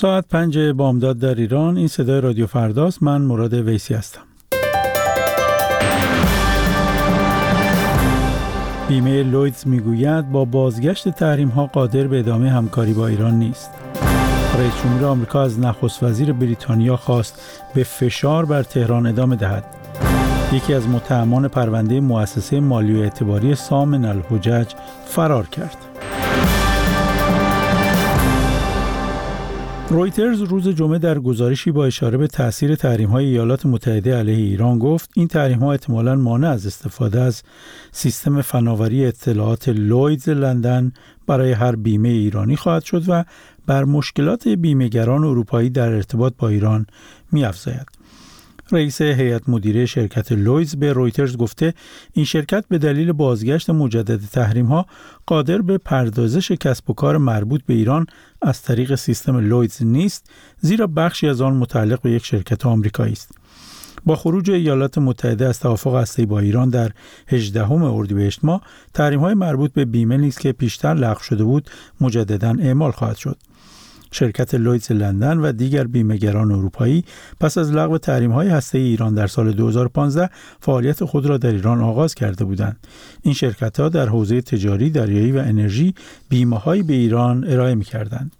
ساعت 5 بامداد در ایران. این صدای رادیو فرداست. من مراد ویسی هستم. بیمه لویدز میگوید با بازگشت تحریم‌ها قادر به ادامه همکاری با ایران نیست. رئیس جمهور آمریکا از نخست وزیر بریتانیا خواست به فشار بر تهران ادامه دهد. یکی از متهمان پرونده مؤسسه مالی و اعتباری سامن الحجج فرار کرد. رویترز روز جمعه در گزارشی با اشاره به تأثیر تحریم‌های ایالات متحده علیه ایران گفت این تحریم‌ها احتمالاً مانع از استفاده از سیستم فناوری اطلاعات لویدز لندن برای هر بیمه ایرانی خواهد شد و بر مشکلات بیمه‌گران اروپایی در ارتباط با ایران می‌افزاید. رئیس هیئت مدیره شرکت لویدز به رویترز گفته این شرکت به دلیل بازگشت مجدد تحریم‌ها قادر به پردازش کسب و کار مربوط به ایران از طریق سیستم لویدز نیست، زیرا بخشی از آن متعلق به یک شرکت آمریکایی است. با خروج ایالات متحده از توافق هسته‌ای با ایران در 18 اردیبهشت ماه، تحریم‌های مربوط به بیمه نیز که پیشتر لغو شده بود مجدداً اعمال خواهد شد. شرکت لویدز لندن و دیگر بیمه‌گران اروپایی پس از لغو تحریم‌های هسته‌ای ایران در سال 2015 فعالیت خود را در ایران آغاز کرده بودند. این شرکت‌ها در حوزه تجاری، دریایی و انرژی بیمه‌هایی به ایران ارائه می‌کردند.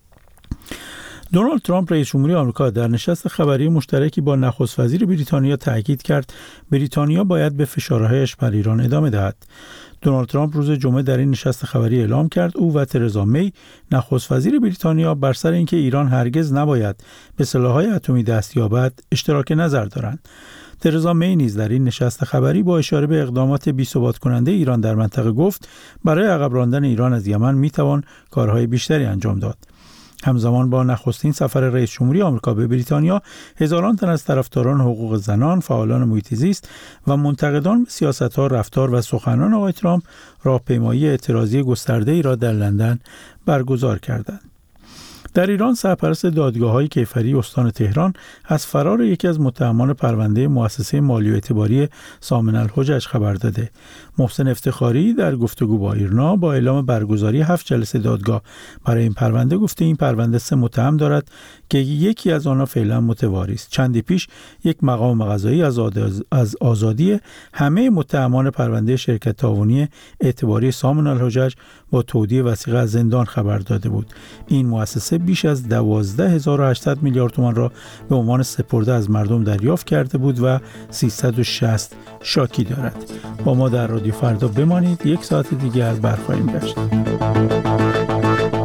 دونالد ترامپ رئیس جمهوری آمریکا در نشست خبری مشترکی با نخست وزیر بریتانیا تاکید کرد بریتانیا باید به فشارهایش بر ایران ادامه دهد. دونالد ترامپ روز جمعه در این نشست خبری اعلام کرد او و ترزا می نخست وزیر بریتانیا بر سر اینکه ایران هرگز نباید به سلاح‌های اتمی دست یابد اشتراک نظر دارند. ترزا می نیز در این نشست خبری با اشاره به اقدامات بی‌ثبات کننده ایران در منطقه گفت برای عقب راندن ایران از یمن میتوان کارهای بیشتری انجام داد. همزمان با نخستین سفر رئیس جمهوری آمریکا به بریتانیا، هزاران تن از طرفداران حقوق زنان، فعالان محیط زیست و منتقدان به سیاست‌ها، رفتار و سخنان آقای ترامپ راهپیمایی اعتراضی گسترده‌ای را در لندن برگزار کردند. در ایران سرپرست دادگاه‌های کیفری استان تهران از فرار یکی از متهمان پرونده مؤسسه مالی و اعتباری سامن الحجج خبر داده. محسن افتخاری در گفتگو با ایرنا با اعلام برگزاری 7 جلسه دادگاه برای این پرونده گفته این پرونده 3 متهم دارد که یکی از آنها فعلا متواری است. چندی پیش یک مقام قضایی از آزادی همه متهمان پرونده شرکت تعاونی اعتباری سامن الحجج با تودیع وثیقه از زندان خبر داده بود. این مؤسسه بیش از 12800 میلیارد تومان را به عنوان سپرده از مردم دریافت کرده بود و 360 شاکی دارد. با ما در رادیو فردا بمانید. 1 ساعت دیگر برخواهیم گشت.